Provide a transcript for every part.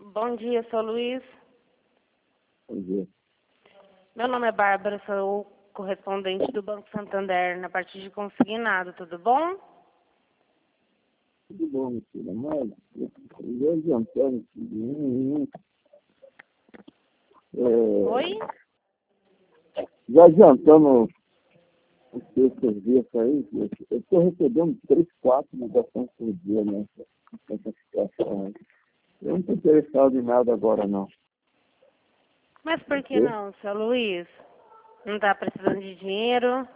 Bom dia, sou Luiz. Bom dia. Meu nome é Bárbara, sou correspondente do Banco Santander na parte de consignado, tudo bom? Tudo bom, minha filha, mas já adiantando Oi? já adiantando os seus serviços aí, eu estou recebendo 3, 4 ligações por dia nessa situação aí. Eu não estou interessado em nada agora, não. Mas por que Ok? não, seu Luiz? Não está precisando de dinheiro?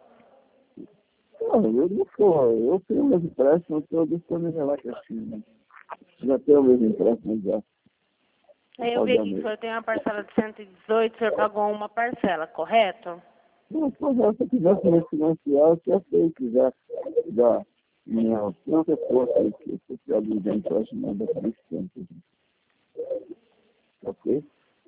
Não, eu não sou. Eu tenho meus empréstimos, estou disponível lá que assim, né? Já tenho meus empréstimos já. Eu vi aqui que o senhor tem uma parcela de 118, o senhor pagou uma parcela, correto? Não, pois é, se eu quisesse me financiar, eu tinha feito já minha tanta força aí que eu tinha de empréstimo ainda por esse tempo. Ok?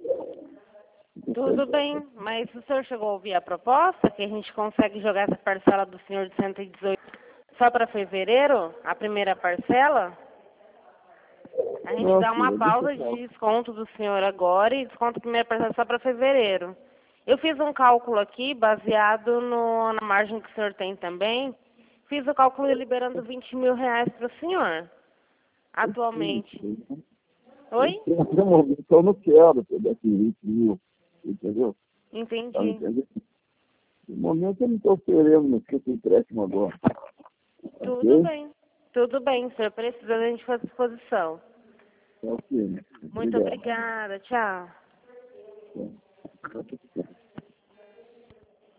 Tudo bem, mas o senhor chegou a ouvir a proposta que a gente consegue jogar essa parcela do senhor de 118 só para fevereiro, a primeira parcela? A gente Não, dá uma filha, deixa eu pausa falar. de desconto do senhor agora e desconto a primeira parcela só para fevereiro. Eu fiz um cálculo aqui baseado na margem que o senhor tem também. Fiz o cálculo liberando 20 mil reais para o senhor, atualmente. Oi? No momento eu não quero pegar esse 20 mil, entendeu? Tá me Entendi. entendendo? No momento eu não estou querendo esse empréstimo agora. Tudo Ok? bem. Tudo bem, o senhor precisa, a gente faz disposição. Ok. Muito Obrigado. obrigada. Tchau. Tá.